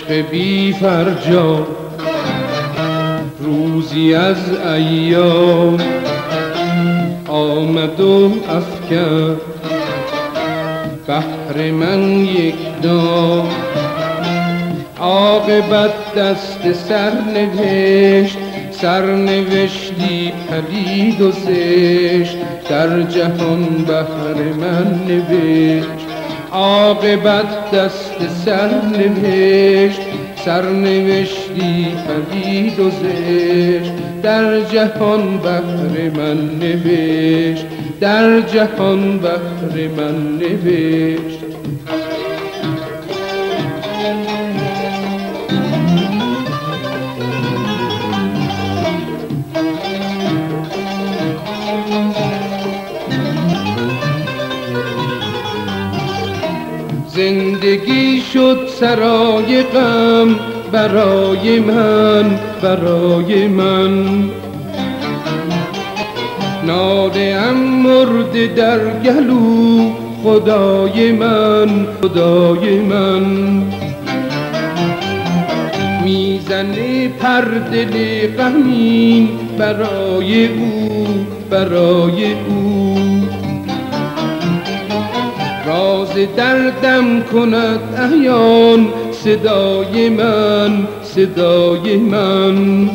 عشق بی فرجام روزی از ایام آمد و افکند بهر من یک دام. عاقبت دست سرنوشت، سرنوشتی پلید و زشت در جهان بهر من نوشت. عاقبت دست سرنوشت، سرنوشتی پلید و زشت در جهان بهر من نوشت، در جهان بهر من نوشت. زندگی شد سرای غم برای من، برای من. ناله ام مرده در گلو خدای من، خدای من. میزنه پر دل غمین برای او، برای او. راز دردم کند عیان صدای من، صدای من.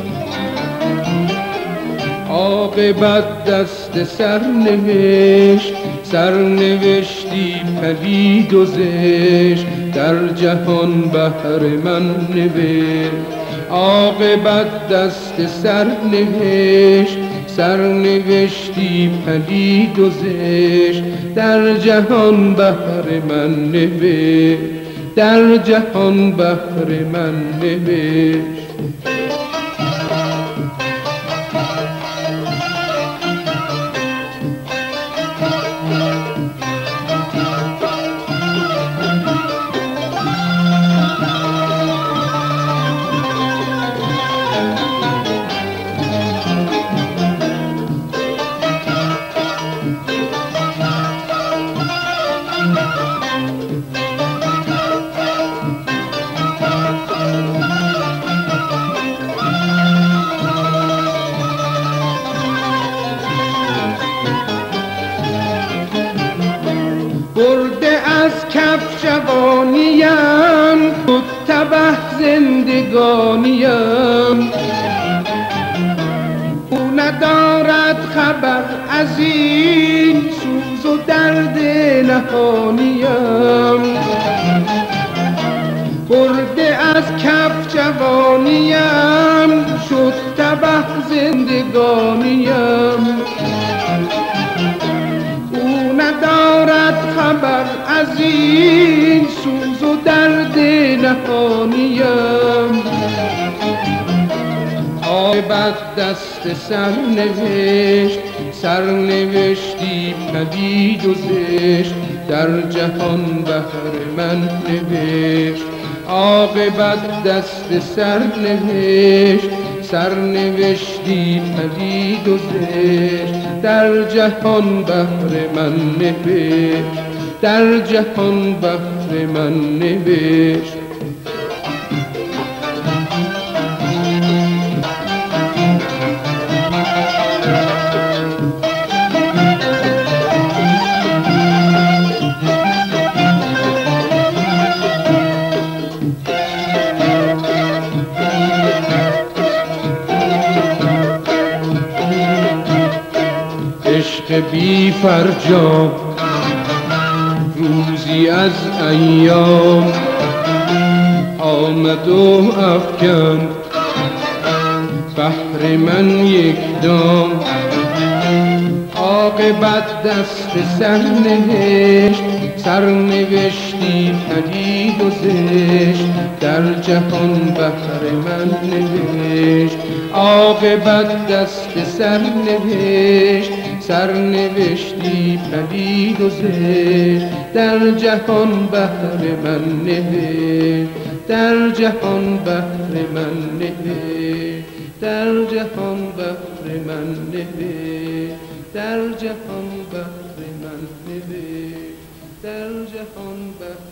عاقبت دست سرنوشت، سرنوشتی پلید و زشت در جهان بهر من نوشت. عاقبت دست سرنوشت، سرنوشتی پلید و زشت در جهان بهر من نوشت، در جهان بهر من نوشت. برده از کف جوانیم خود تبه زندگانیم. او ندارد خبر از این سوز و درد نهانیم. برده از کف جوانیم شد تبه زندگانیم. او ندارد خبر از این سوز و درد نهانیم. عاقبت دست سرنوشت، سرنوشتی پلید و زشت در جهان بهر من نوشت. عاقبت دست سرنوشت، سرنوشتی پلید و زشت در جهان بهر من نوشت، در جهان بهر من نوشت. عشق بی فرجام روزی از ایام آمد و افکند بهر من یک دام. عاقبت دست سرنوشت، سرنوشتی پلید و زشت در جهان بهر من نوشت. عاقبت دست سرنوشت، سرنوشتی پلید و زشت در جهان بهر من نوشت، در جهان بهر من نوشت، در جهان بهر من نوشت، در جهان بهر من نوشت، در جهان بهر